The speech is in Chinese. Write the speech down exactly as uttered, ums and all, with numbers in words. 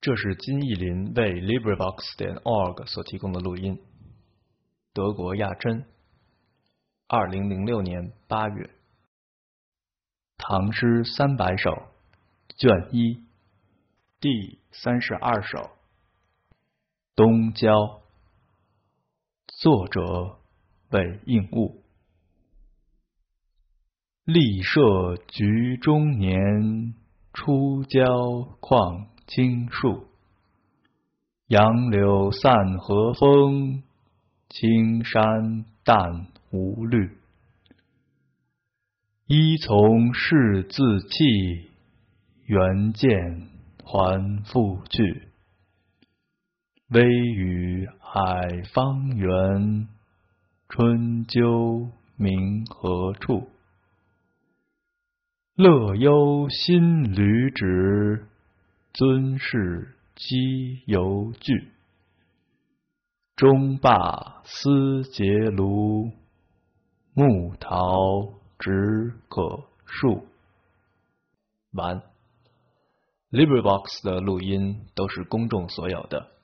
这是金逸霖为 LibriVox 点 org 所提供的录音。德国亚珍，二零零六年八月。唐诗三百首，卷一，第三十二首。东郊，作者韦应物。立舍局中年，出郊况青树。杨柳散和风，青山淡无绿。依从事自弃，原见还复去。微雨海方圆，春究明何处？乐幽新履止，尊士积犹惧。终罢思结庐，木桃只可数。完。LibriVox 的录音都是公众所有的。